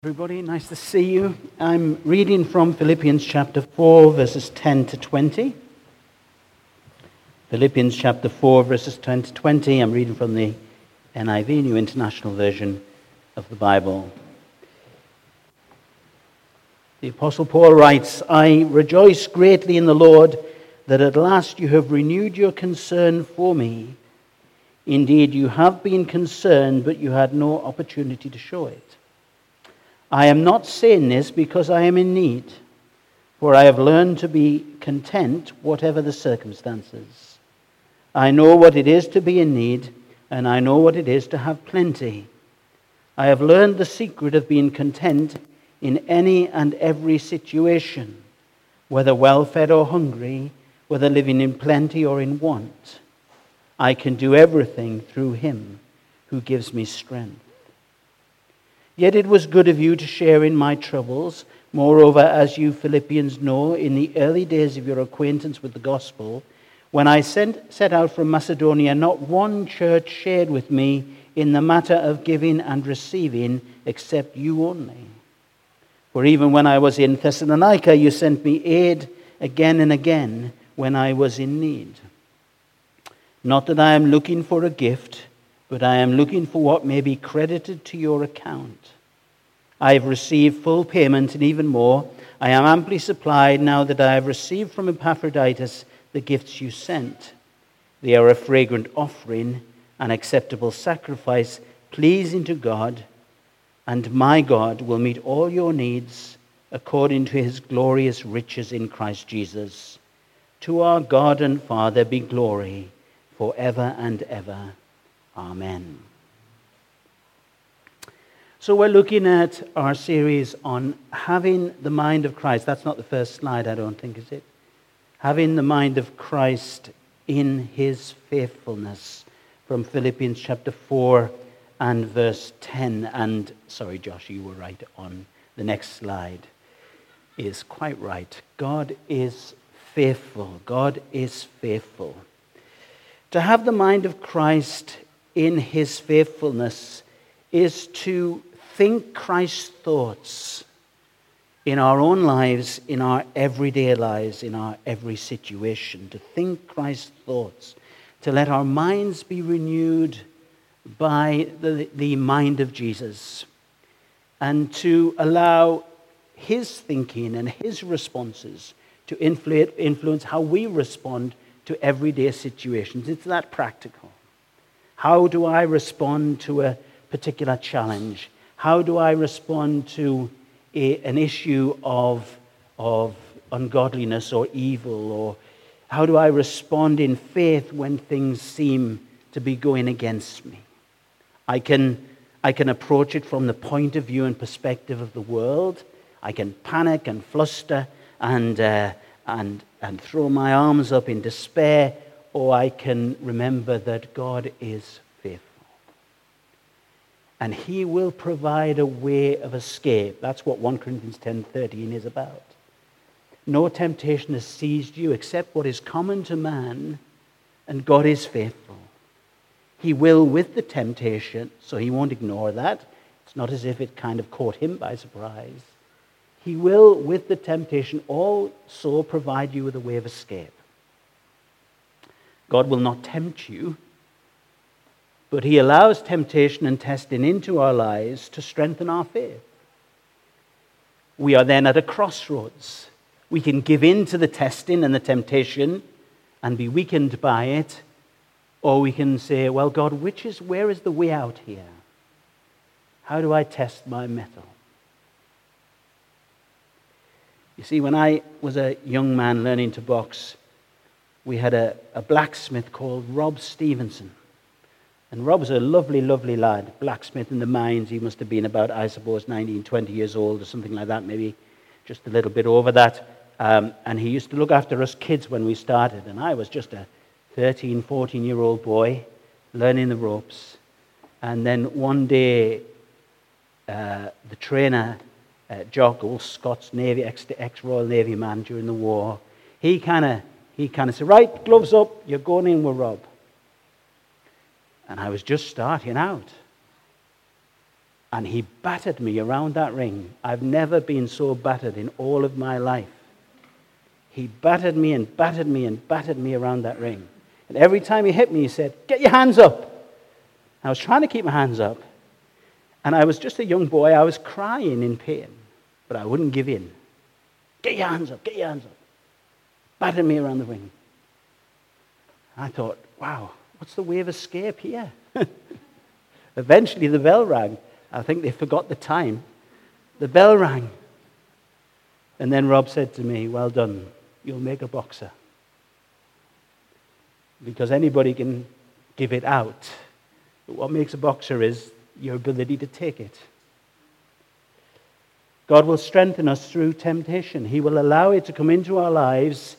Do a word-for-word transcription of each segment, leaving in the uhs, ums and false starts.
Everybody, nice to see you. I'm reading from Philippians chapter four, verses ten to twenty. Philippians chapter four, verses ten to twenty. I'm reading from the N I V, New International Version of the Bible. The Apostle Paul writes, "I rejoice greatly in the Lord that at last you have renewed your concern for me. Indeed, you have been concerned, but you had no opportunity to show it. I am not saying this because I am in need, for I have learned to be content whatever the circumstances. I know what it is to be in need, and I know what it is to have plenty. I have learned the secret of being content in any and every situation, whether well-fed or hungry, whether living in plenty or in want. I can do everything through him who gives me strength. Yet it was good of you to share in my troubles. Moreover, as you Philippians know, in the early days of your acquaintance with the gospel, when I sent, set out from Macedonia, not one church shared with me in the matter of giving and receiving, except you only. For even when I was in Thessalonica, you sent me aid again and again when I was in need. Not that I am looking for a gift, but I am looking for what may be credited to your account. I have received full payment, and even more, I am amply supplied now that I have received from Epaphroditus the gifts you sent. They are a fragrant offering, an acceptable sacrifice, pleasing to God, and my God will meet all your needs according to his glorious riches in Christ Jesus. To our God and Father be glory forever and ever. Amen." So we're looking at our series on having the mind of Christ. That's not the first slide, I don't think, is it? Having the mind of Christ in his faithfulness, from Philippians chapter four and verse ten. And, sorry, Josh, you were right on the next slide. Is quite right. God is faithful. God is faithful. To have the mind of Christ in his faithfulness is to think Christ's thoughts in our own lives, in our everyday lives, in our every situation. To think Christ's thoughts, to let our minds be renewed by the, the mind of Jesus, and to allow his thinking and his responses to influ- influence how we respond to everyday situations. It's that practical. How do I respond to a particular challenge? How do I respond to a, an issue of, of ungodliness or evil? Or how do I respond in faith when things seem to be going against me? I can, I can approach it from the point of view and perspective of the world. I can panic and fluster and, uh, and, and throw my arms up in despair, or I can remember that God is faithful. And he will provide a way of escape. That's what First Corinthians ten thirteen is about. No temptation has seized you except what is common to man, and God is faithful. He will with the temptation, so he won't ignore that. It's not as if it kind of caught him by surprise. He will, with the temptation, also provide you with a way of escape. God will not tempt you, but he allows temptation and testing into our lives to strengthen our faith. We are then at a crossroads. We can give in to the testing and the temptation and be weakened by it, or we can say, well, God, which is, where is the way out here? How do I test my mettle? You see, when I was a young man learning to box, we had a, a blacksmith called Rob Stevenson. And Rob's a lovely, lovely lad, blacksmith in the mines. He must have been about, I suppose, nineteen, twenty years old or something like that, maybe just a little bit over that. Um, and he used to look after us kids when we started. And I was just a thirteen, fourteen-year-old boy learning the ropes. And then one day, uh, the trainer, uh, Jock, old Scots Navy, ex- ex-Royal Navy man during the war, he kind of he kind of said, right, gloves up, you're going in with Rob. And I was just starting out. And he battered me around that ring. I've never been so battered in all of my life. He battered me and battered me and battered me around that ring. And every time he hit me, he said, "Get your hands up." I was trying to keep my hands up. And I was just a young boy. I was crying in pain. But I wouldn't give in. "Get your hands up, get your hands up." Battered me around the ring. I thought, wow, what's the way of escape here? Eventually the bell rang. I think they forgot the time. The bell rang. And then Rob said to me, "Well done, you'll make a boxer." Because anybody can give it out. But what makes a boxer is your ability to take it. God will strengthen us through temptation. He will allow it to come into our lives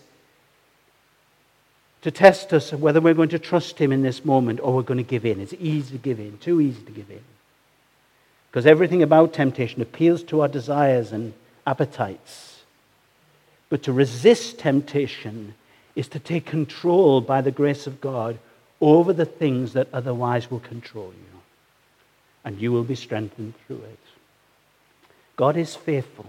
to test us whether we're going to trust him in this moment or we're going to give in. It's easy to give in, too easy to give in. Because everything about temptation appeals to our desires and appetites. But to resist temptation is to take control by the grace of God over the things that otherwise will control you. And you will be strengthened through it. God is faithful.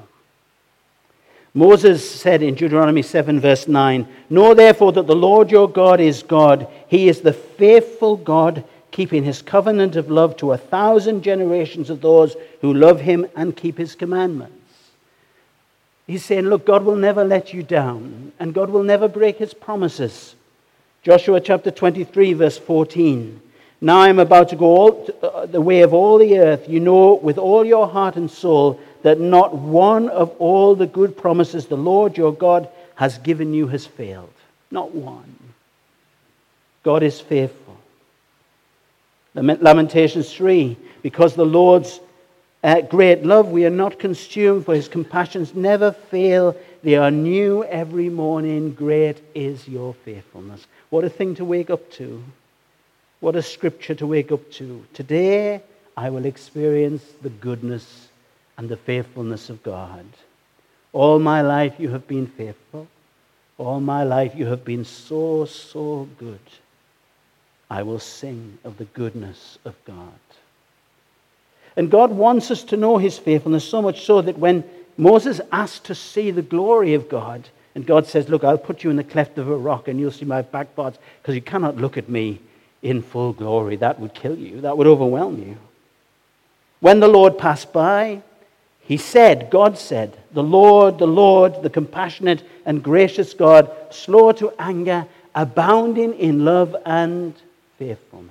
Moses said in Deuteronomy seven verse nine, "Know therefore that the Lord your God is God. He is the faithful God, keeping his covenant of love to a thousand generations of those who love him and keep his commandments." He's saying, look, God will never let you down, and God will never break his promises. Joshua chapter twenty-three verse fourteen. "Now I am about to go all, uh, the way of all the earth. You know with all your heart and soul that not one of all the good promises the Lord your God has given you has failed." Not one. God is faithful. Lamentations three, "Because the Lord's uh, great love, we are not consumed, for his compassions never fail. They are new every morning. Great is your faithfulness." What a thing to wake up to. What a scripture to wake up to. Today, I will experience the goodness and the faithfulness of God. All my life you have been faithful. All my life you have been so, so good. I will sing of the goodness of God. And God wants us to know his faithfulness, so much so that when Moses asked to see the glory of God, and God says, "Look, I'll put you in the cleft of a rock and you'll see my back parts, because you cannot look at me in full glory." That would kill you. That would overwhelm you. When the Lord passed by, he said, God said, "The Lord, the Lord, the compassionate and gracious God, slow to anger, abounding in love and faithfulness."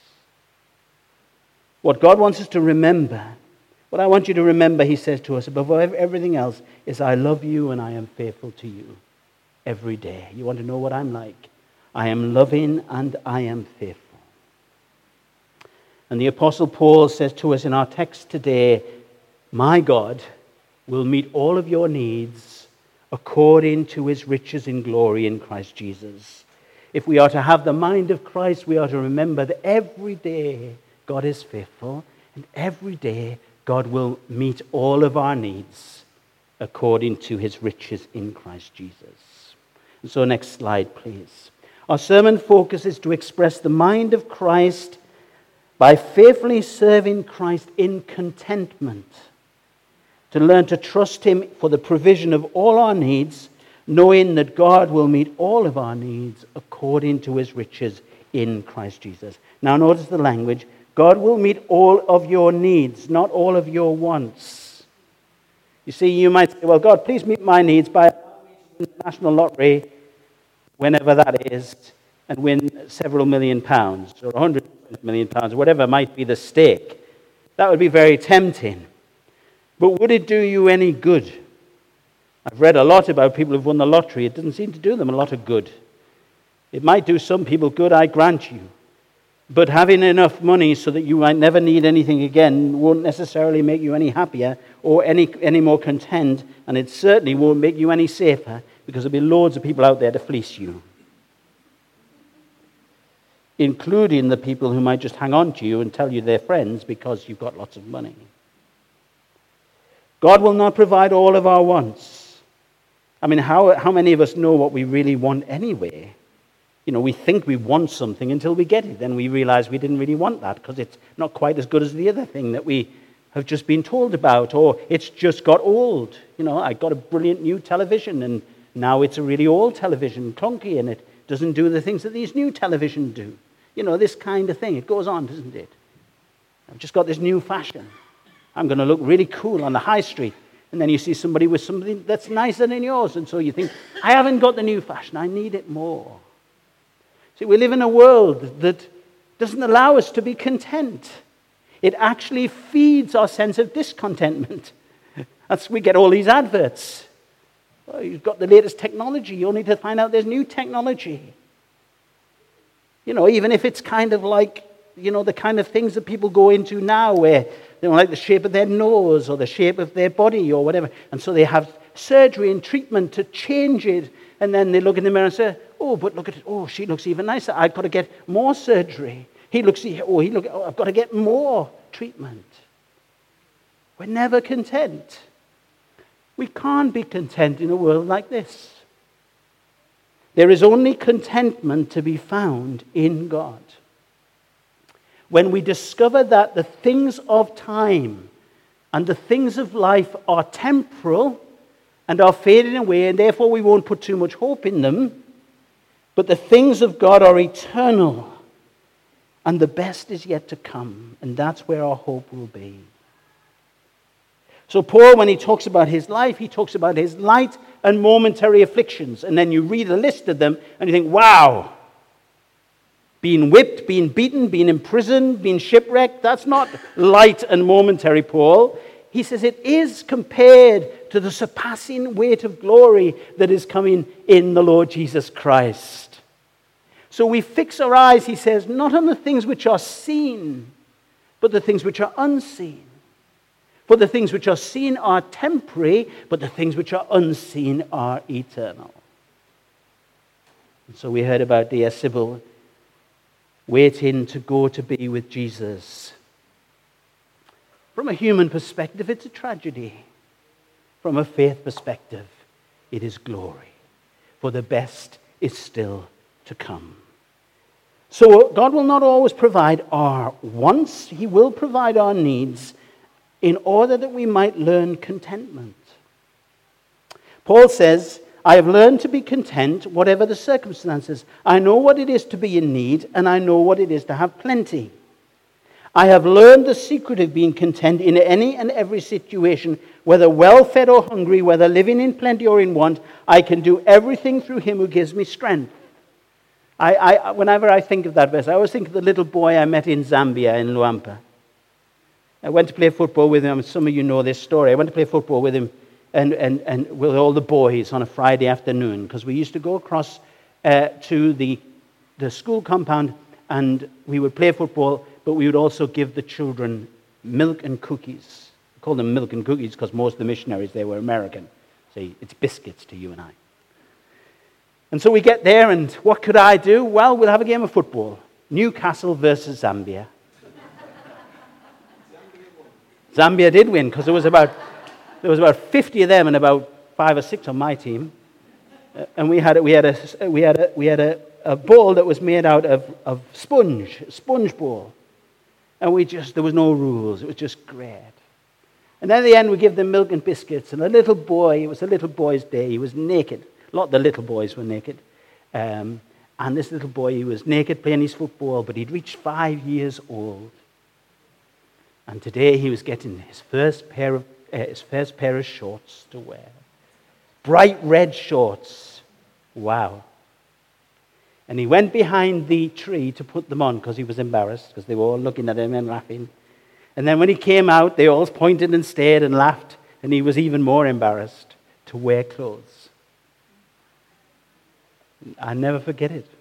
What God wants us to remember, what I want you to remember, he says to us, above everything else, is I love you and I am faithful to you every day. You want to know what I'm like? I am loving and I am faithful. And the Apostle Paul says to us in our text today, "My God will meet all of your needs according to his riches in glory in Christ Jesus." If we are to have the mind of Christ, we are to remember that every day God is faithful, and every day God will meet all of our needs according to his riches in Christ Jesus. And so next slide, please. Our sermon focus is to express the mind of Christ by faithfully serving Christ in contentment, to learn to trust him for the provision of all our needs, knowing that God will meet all of our needs according to his riches in Christ Jesus. Now notice the language. God will meet all of your needs, not all of your wants. You see, you might say, "Well, God, please meet my needs by the national lottery, whenever that is, and win several million pounds, or a hundred million pounds, or whatever might be the stake." That would be very tempting. But would it do you any good? I've read a lot about people who've won the lottery. It doesn't seem to do them a lot of good. It might do some people good, I grant you. But having enough money so that you might never need anything again won't necessarily make you any happier or any, any more content, and it certainly won't make you any safer, because there'll be loads of people out there to fleece you, including the people who might just hang on to you and tell you they're friends because you've got lots of money. God will not provide all of our wants. I mean, how, how many of us know what we really want anyway? You know, we think we want something until we get it. Then we realize we didn't really want that because it's not quite as good as the other thing that we have just been told about, or it's just got old. You know, I got a brilliant new television, and now it's a really old television, clunky, and it doesn't do the things that these new televisions do. You know, this kind of thing. It goes on, doesn't it? I've just got this new fashion. I'm going to look really cool on the high street. And then you see somebody with something that's nicer than yours. And so you think, I haven't got the new fashion. I need it more. See, we live in a world that doesn't allow us to be content. It actually feeds our sense of discontentment. That's, we get all these adverts. Well, you've got the latest technology. You only need to find out there's new technology. You know, even if it's kind of like, you know, the kind of things that people go into now where they don't like the shape of their nose or the shape of their body or whatever. And so they have surgery and treatment to change it. And then they look in the mirror and say, oh, but look at it. Oh, she looks even nicer. I've got to get more surgery. He looks, oh, he look, oh, I've got to get more treatment. We're never content. We can't be content in a world like this. There is only contentment to be found in God. When we discover that the things of time and the things of life are temporal and are fading away, and therefore we won't put too much hope in them, but the things of God are eternal, and the best is yet to come, and that's where our hope will be. So Paul, when he talks about his life, he talks about his light and momentary afflictions, and then you read a list of them, and you think, wow, being whipped, being beaten, being imprisoned, being shipwrecked, that's not light and momentary, Paul. He says it is compared to the surpassing weight of glory that is coming in the Lord Jesus Christ. So we fix our eyes, he says, not on the things which are seen, but the things which are unseen. For the things which are seen are temporary, but the things which are unseen are eternal. And so we heard about dear Sybil waiting to go to be with Jesus. From a human perspective, it's a tragedy. From a faith perspective, it is glory. For the best is still to come. So God will not always provide our wants. He will provide our needs in order that we might learn contentment. Paul says, I have learned to be content, whatever the circumstances. I know what it is to be in need, and I know what it is to have plenty. I have learned the secret of being content in any and every situation, whether well-fed or hungry, whether living in plenty or in want. I can do everything through him who gives me strength. I, I, whenever I think of that verse, I always think of the little boy I met in Zambia, in Luampa. I went to play football with him. Some of you know this story. I went to play football with him and, and, and with all the boys on a Friday afternoon, because we used to go across uh, to the, the school compound and we would play football, but we would also give the children milk and cookies. We call them milk and cookies because most of the missionaries, they were American. See, it's biscuits to you and I. And so we get there, and what could I do? Well, we'll have a game of football. Newcastle versus Zambia. Zambia did win because there was about there was about fifty of them and about five or six on my team, uh, and we had we had a we had a we had a, a ball that was made out of, of sponge, sponge ball, and we just there was no rules. It was just great. And then at the end we give them milk and biscuits, and a little boy. It was a little boy's day. He was naked. A lot of the little boys were naked, um, and this little boy, he was naked playing his football, but he'd reached five years old. And today he was getting his first pair of uh, his first pair of shorts to wear. Bright red shorts. Wow. And he went behind the tree to put them on because he was embarrassed, because they were all looking at him and laughing. And then when he came out, they all pointed and stared and laughed, and he was even more embarrassed to wear clothes. I'll never forget it.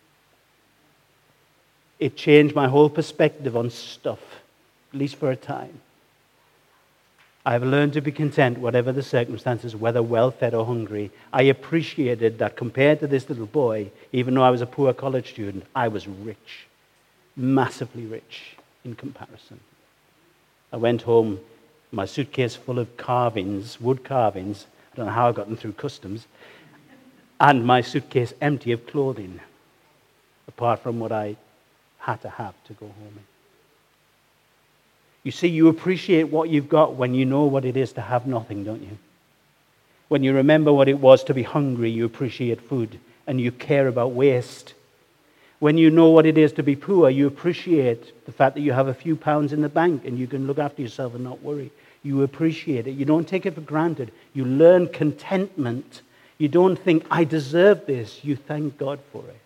It changed my whole perspective on stuff. At least for a time. I have learned to be content, whatever the circumstances, whether well-fed or hungry. I appreciated that compared to this little boy, even though I was a poor college student, I was rich, massively rich in comparison. I went home, my suitcase full of carvings, wood carvings. I don't know how I got them through customs, and my suitcase empty of clothing, apart from what I had to have to go home in. You see, you appreciate what you've got when you know what it is to have nothing, don't you? When you remember what it was to be hungry, you appreciate food and you care about waste. When you know what it is to be poor, you appreciate the fact that you have a few pounds in the bank and you can look after yourself and not worry. You appreciate it. You don't take it for granted. You learn contentment. You don't think, I deserve this. You thank God for it.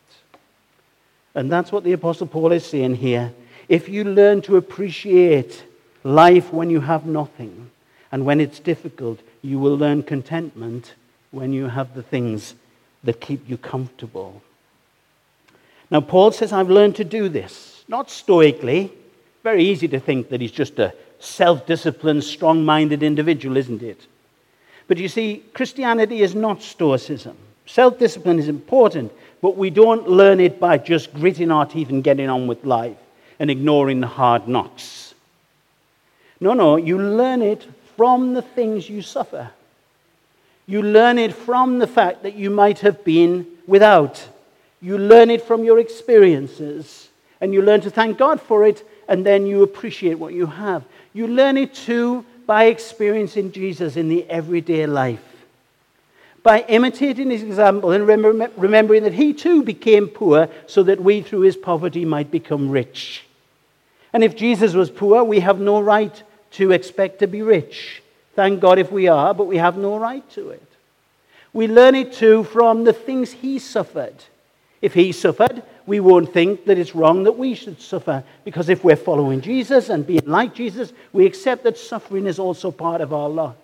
And that's what the Apostle Paul is saying here. If you learn to appreciate life when you have nothing, and when it's difficult, you will learn contentment when you have the things that keep you comfortable. Now, Paul says, I've learned to do this, not stoically. Very easy to think that he's just a self-disciplined, strong-minded individual, isn't it? But you see, Christianity is not stoicism. Self-discipline is important, but we don't learn it by just gritting our teeth and getting on with life and ignoring the hard knocks. No, no, you learn it from the things you suffer. You learn it from the fact that you might have been without. You learn it from your experiences, and you learn to thank God for it, and then you appreciate what you have. You learn it too by experiencing Jesus in the everyday life, by imitating his example and remember, remembering that he too became poor so that we through his poverty might become rich. And if Jesus was poor, we have no right to expect to be rich. Thank God if we are, but we have no right to it. We learn it too from the things he suffered. If he suffered, we won't think that it's wrong that we should suffer, because if we're following Jesus and being like Jesus, we accept that suffering is also part of our lot.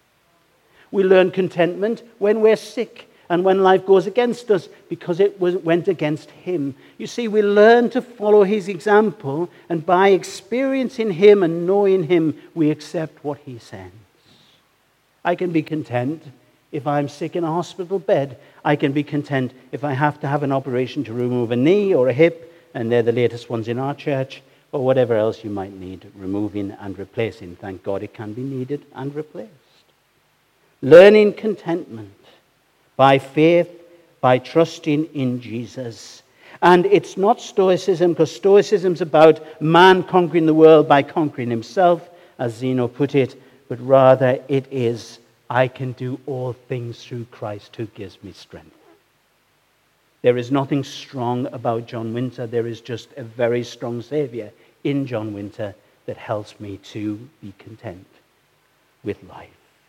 We learn contentment when we're sick and when life goes against us, because it went against him. You see, we learn to follow his example, and by experiencing him and knowing him, we accept what he sends. I can be content if I'm sick in a hospital bed. I can be content if I have to have an operation to remove a knee or a hip, and they're the latest ones in our church, or whatever else you might need removing and replacing. Thank God it can be needed and replaced. Learning contentment by faith, by trusting in Jesus. And it's not stoicism, because stoicism's about man conquering the world by conquering himself, as Zeno put it, but rather it is, I can do all things through Christ who gives me strength. There is nothing strong about John Winter. There is just a very strong Savior in John Winter that helps me to be content with life.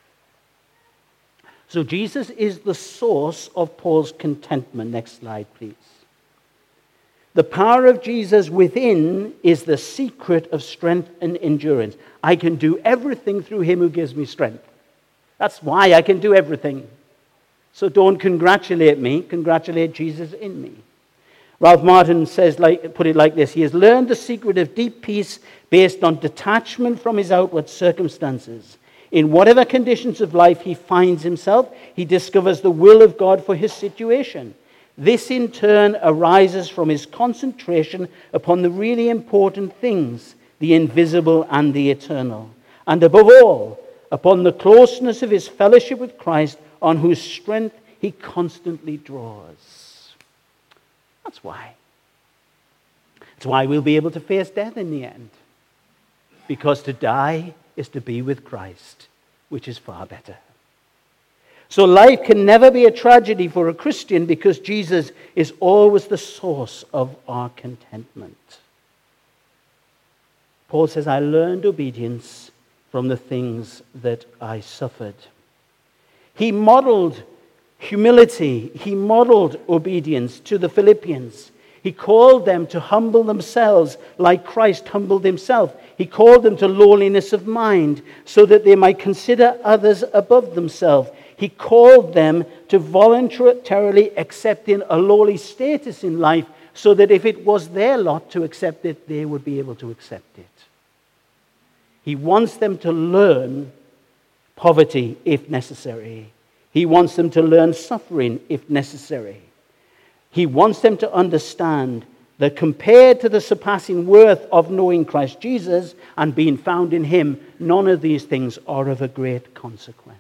So Jesus is the source of Paul's contentment. Next slide, please. The power of Jesus within is the secret of strength and endurance. I can do everything through him who gives me strength. That's why I can do everything. So don't congratulate me, congratulate Jesus in me. Ralph Martin says, like, put it like this: he has learned the secret of deep peace based on detachment from his outward circumstances. In whatever conditions of life he finds himself, he discovers the will of God for his situation. This in turn arises from his concentration upon the really important things, the invisible and the eternal. And above all, upon the closeness of his fellowship with Christ, on whose strength he constantly draws. That's why. That's why we'll be able to face death in the end. Because to die is to be with Christ, which is far better. So life can never be a tragedy for a Christian, because Jesus is always the source of our contentment. Paul says, I learned obedience from the things that I suffered. He modeled humility. He modeled obedience to the Philippians. He called them to humble themselves like Christ humbled himself. He called them to lowliness of mind so that they might consider others above themselves. He called them to voluntarily accepting a lowly status in life so that if it was their lot to accept it, they would be able to accept it. He wants them to learn poverty if necessary. He wants them to learn suffering if necessary. He wants them to understand that compared to the surpassing worth of knowing Christ Jesus and being found in him, none of these things are of a great consequence.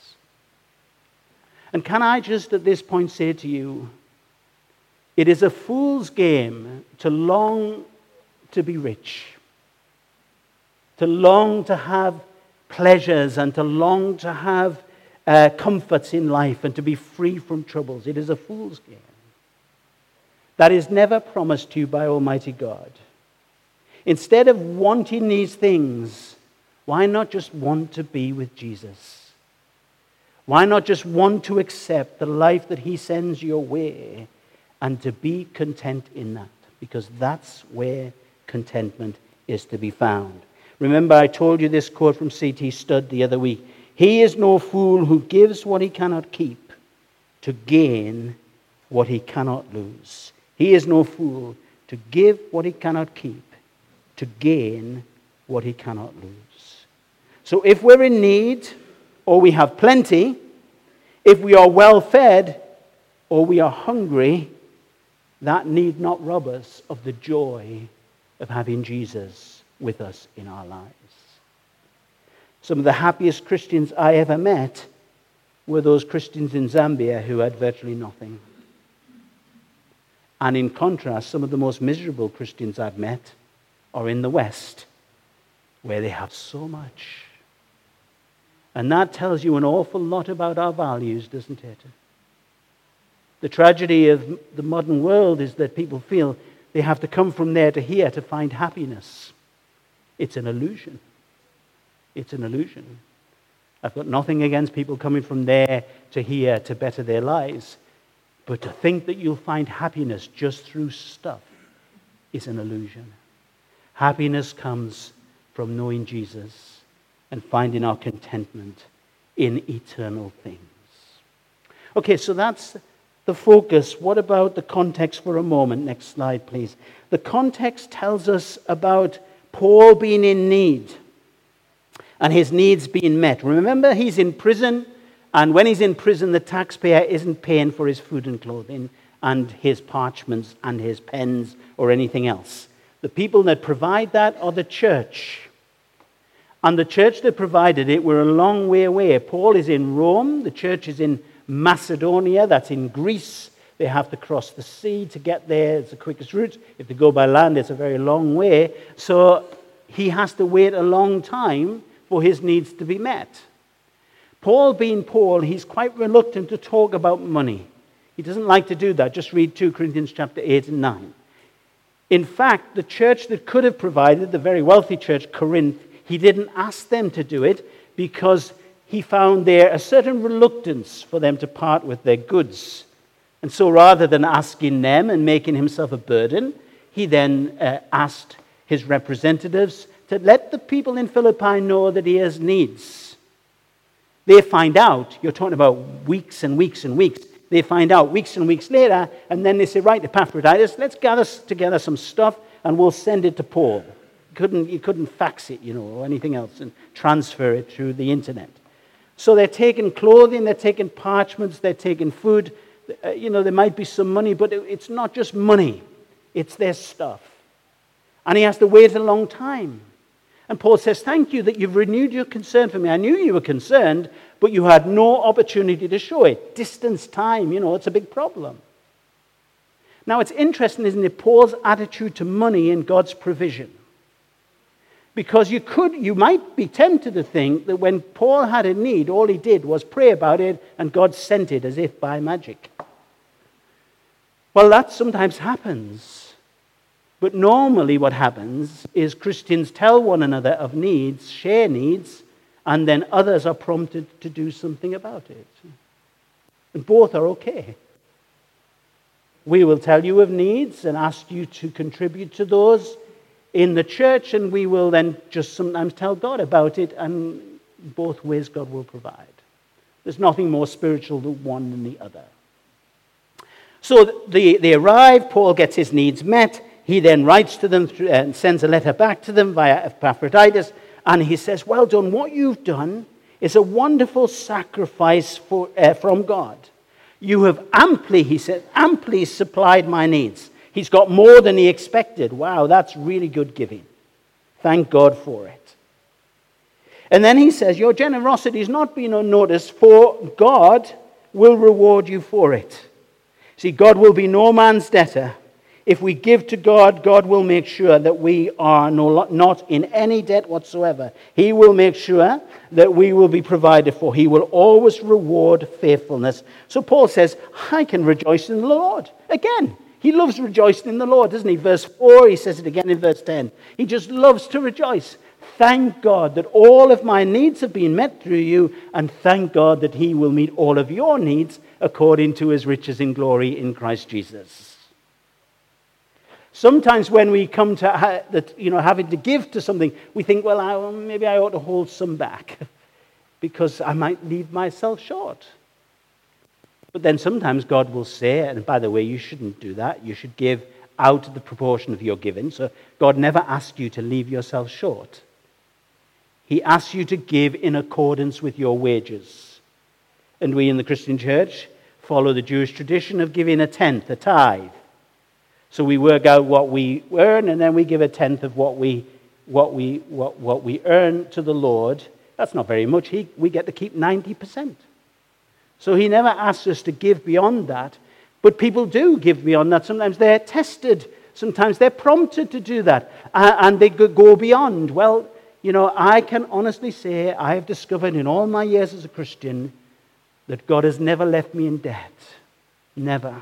And can I just at this point say to you, it is a fool's game to long to be rich, to to long to have pleasures and to long to have uh, comforts in life and to be free from troubles. It is a fool's game. That is never promised to you by Almighty God. Instead of wanting these things, why not just want to be with Jesus? Why not just want to accept the life that he sends your way and to be content in that? Because that's where contentment is to be found. Remember, I told you this quote from C T Studd the other week. He is no fool who gives what he cannot keep to gain what he cannot lose. He is no fool to give what he cannot keep to gain what he cannot lose. So if we're in need, or we have plenty, if we are well fed, or we are hungry, that need not rob us of the joy of having Jesus with us in our lives. Some of the happiest Christians I ever met were those Christians in Zambia who had virtually nothing. And in contrast, some of the most miserable Christians I've met are in the West, where they have so much. And that tells you an awful lot about our values, doesn't it? The tragedy of the modern world is that people feel they have to come from there to here to find happiness. It's an illusion. It's an illusion. I've got nothing against people coming from there to here to better their lives. But to think that you'll find happiness just through stuff is an illusion. Happiness comes from knowing Jesus and finding our contentment in eternal things. Okay, so that's the focus. What about the context for a moment? Next slide, please. The context tells us about Paul being in need and his needs being met. Remember, he's in prison, and when he's in prison, the taxpayer isn't paying for his food and clothing and his parchments and his pens or anything else. The people that provide that are the church. And the church that provided it were a long way away. Paul is in Rome. The church is in Macedonia. That's in Greece. They have to cross the sea to get there. It's the quickest route. If they go by land, it's a very long way. So he has to wait a long time for his needs to be met. Paul being Paul, he's quite reluctant to talk about money. He doesn't like to do that. Just read Second Corinthians chapter eight and nine. In fact, the church that could have provided, the very wealthy church, Corinth, he didn't ask them to do it because he found there a certain reluctance for them to part with their goods. And so rather than asking them and making himself a burden, he then uh, asked his representatives to let the people in Philippi know that he has needs. They find out, you're talking about weeks and weeks and weeks, they find out weeks and weeks later, and then they say, right, Epaphroditus, let's gather together some stuff and we'll send it to Paul. You couldn't, you couldn't fax it, you know, or anything else and transfer it through the internet. So they're taking clothing, they're taking parchments, they're taking food. Uh, you know, there might be some money, but it, it's not just money. It's their stuff. And he has to wait a long time. And Paul says, thank you that you've renewed your concern for me. I knew you were concerned, but you had no opportunity to show it. Distance, time, you know, it's a big problem. Now, it's interesting, isn't it, Paul's attitude to money and God's provision. Because you could, you might be tempted to think that when Paul had a need, all he did was pray about it and God sent it as if by magic. Well, that sometimes happens. But normally what happens is Christians tell one another of needs, share needs, and then others are prompted to do something about it. And both are okay. We will tell you of needs and ask you to contribute to those in the church, and we will then just sometimes tell God about it, and both ways God will provide. There's nothing more spiritual to one than the other. So they, they arrive, Paul gets his needs met, he then writes to them and sends a letter back to them via Epaphroditus, and he says, well done, what you've done is a wonderful sacrifice for, uh, from God. You have amply, he said, amply supplied my needs. He's got more than he expected. Wow, that's really good giving. Thank God for it. And then he says, your generosity has not been unnoticed, for God will reward you for it. See, God will be no man's debtor. If we give to God, God will make sure that we are no, not in any debt whatsoever. He will make sure that we will be provided for. He will always reward faithfulness. So Paul says, I can rejoice in the Lord. Again, he loves rejoicing in the Lord, doesn't he? Verse four, he says it again in verse ten. He just loves to rejoice. Thank God that all of my needs have been met through you, and thank God that he will meet all of your needs according to his riches in glory in Christ Jesus. Sometimes when we come to ha- that, you know, having to give to something, we think, well, I, maybe I ought to hold some back because I might leave myself short. But then sometimes God will say, and by the way, you shouldn't do that. You should give out of the proportion of your giving. So God never asks you to leave yourself short. He asks you to give in accordance with your wages. And we in the Christian church follow the Jewish tradition of giving a tenth, a tithe. So we work out what we earn, and then we give a tenth of what we what we what, what we earn to the Lord. That's not very much. He, we get to keep ninety percent. So he never asks us to give beyond that. But people do give beyond that. Sometimes they're tested. Sometimes they're prompted to do that. Uh, and they go beyond. Well, you know, I can honestly say I have discovered in all my years as a Christian that God has never left me in debt. Never.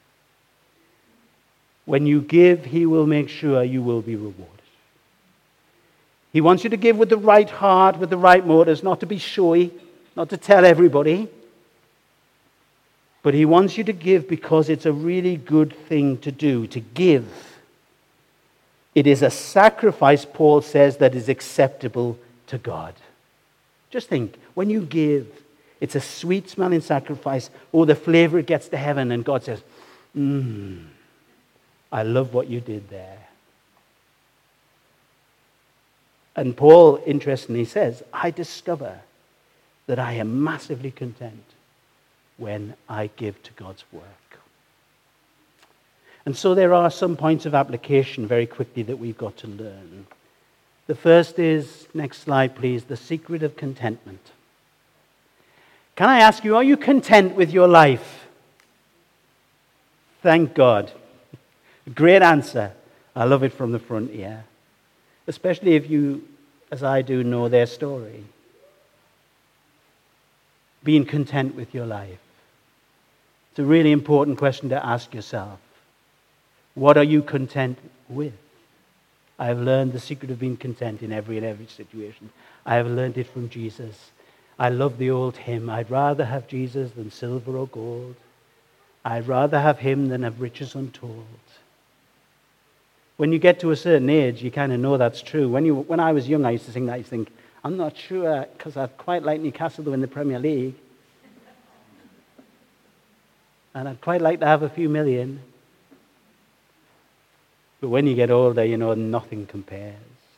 When you give, he will make sure you will be rewarded. He wants you to give with the right heart, with the right motives, not to be showy, not to tell everybody. But he wants you to give because it's a really good thing to do, to give. It is a sacrifice, Paul says, that is acceptable to God. Just think, when you give, it's a sweet-smelling sacrifice. Oh, the flavor it gets to heaven, and God says, mmm. I love what you did there. And Paul, interestingly, says, I discover that I am massively content when I give to God's work. And so there are some points of application very quickly that we've got to learn. The first is, next slide please, the secret of contentment. Can I ask you, are you content with your life? Thank God. Great answer. I love it from the front here. Especially if you, as I do, know their story. Being content with your life. It's a really important question to ask yourself. What are you content with? I have learned the secret of being content in every and every situation. I have learned it from Jesus. I love the old hymn, I'd rather have Jesus than silver or gold. I'd rather have him than have riches untold. When you get to a certain age, you kind of know that's true. When you, when I was young, I used to sing that. I used to think, I'm not sure, because I'd quite like Newcastle to win the Premier League. And I'd quite like to have a few million. But when you get older, you know, nothing compares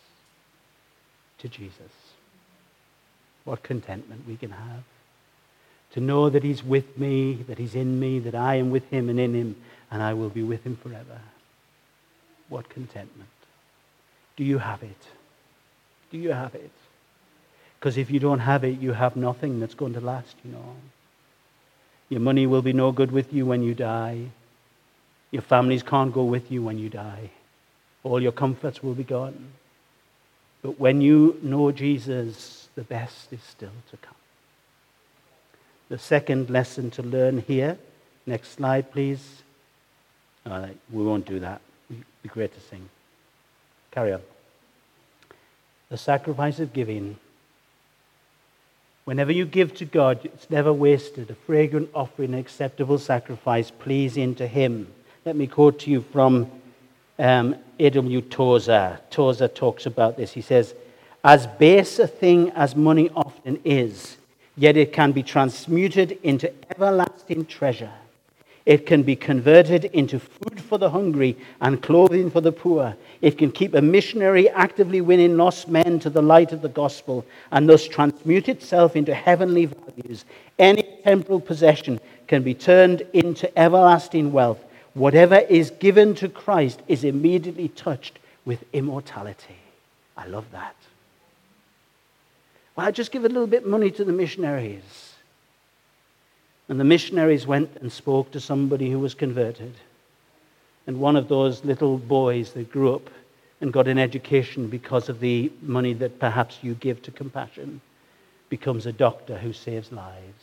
to Jesus. What contentment we can have. To know that he's with me, that he's in me, that I am with him and in him, and I will be with him forever. What contentment. Do you have it? Do you have it? Because if you don't have it, you have nothing that's going to last, you know. Your money will be no good with you when you die. Your families can't go with you when you die. All your comforts will be gone. But when you know Jesus, the best is still to come. The second lesson to learn here. Next slide, please. All right, we won't do that. It'd be great to sing. Carry on. The sacrifice of giving. Whenever you give to God, it's never wasted. A fragrant offering, an acceptable sacrifice, pleasing to him. Let me quote to you from um, A W Tozer. Tozer talks about this. He says, as base a thing as money often is, yet it can be transmuted into everlasting treasure. It can be converted into food for the hungry and clothing for the poor. It can keep a missionary actively winning lost men to the light of the gospel and thus transmute itself into heavenly values. Any temporal possession can be turned into everlasting wealth. Whatever is given to Christ is immediately touched with immortality. I love that. Well, I just give a little bit of money to the missionaries. And the missionaries went and spoke to somebody who was converted. And one of those little boys that grew up and got an education because of the money that perhaps you give to Compassion becomes a doctor who saves lives.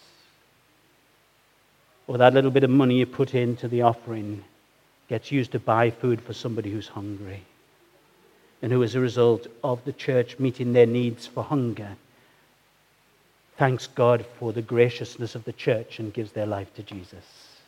Or that little bit of money you put into the offering gets used to buy food for somebody who's hungry, and who, as a result of the church meeting their needs for hunger, thanks God for the graciousness of the church and gives their life to Jesus.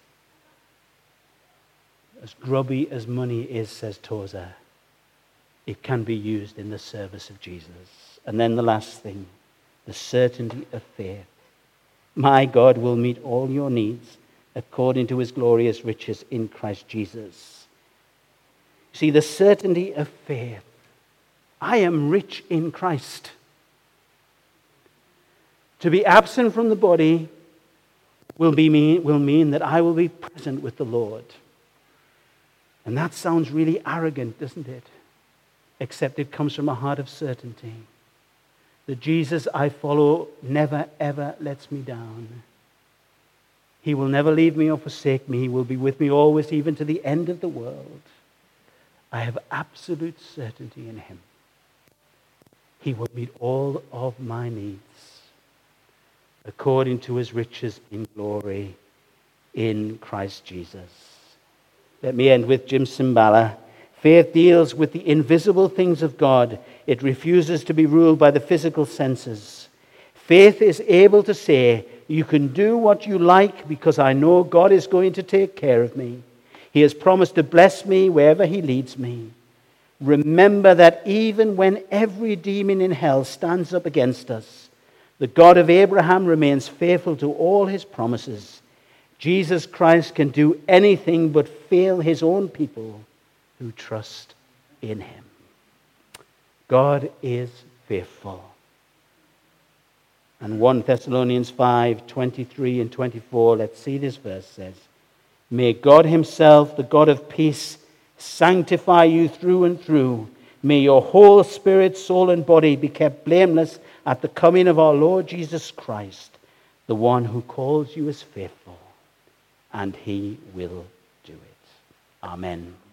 As grubby as money is, says Tozer, it can be used in the service of Jesus. And then the last thing, the certainty of faith. My God will meet all your needs according to his glorious riches in Christ Jesus. See, the certainty of faith. I am rich in Christ. To be absent from the body will, be mean, will mean that I will be present with the Lord. And that sounds really arrogant, doesn't it? Except it comes from a heart of certainty. The Jesus I follow never, ever lets me down. He will never leave me or forsake me. He will be with me always, even to the end of the world. I have absolute certainty in him. He will meet all of my needs according to his riches in glory in Christ Jesus. Let me end with Jim Cymbala. Faith deals with the invisible things of God. It refuses to be ruled by the physical senses. Faith is able to say, you can do what you like because I know God is going to take care of me. He has promised to bless me wherever he leads me. Remember that even when every demon in hell stands up against us, the God of Abraham remains faithful to all his promises. Jesus Christ can do anything but fail his own people who trust in him. God is faithful. And First Thessalonians five, twenty-three and twenty-four, let's see this verse says, may God himself, the God of peace, sanctify you through and through. May your whole spirit, soul, and body be kept blameless at the coming of our Lord Jesus Christ. The one who calls you is faithful, and he will do it. Amen.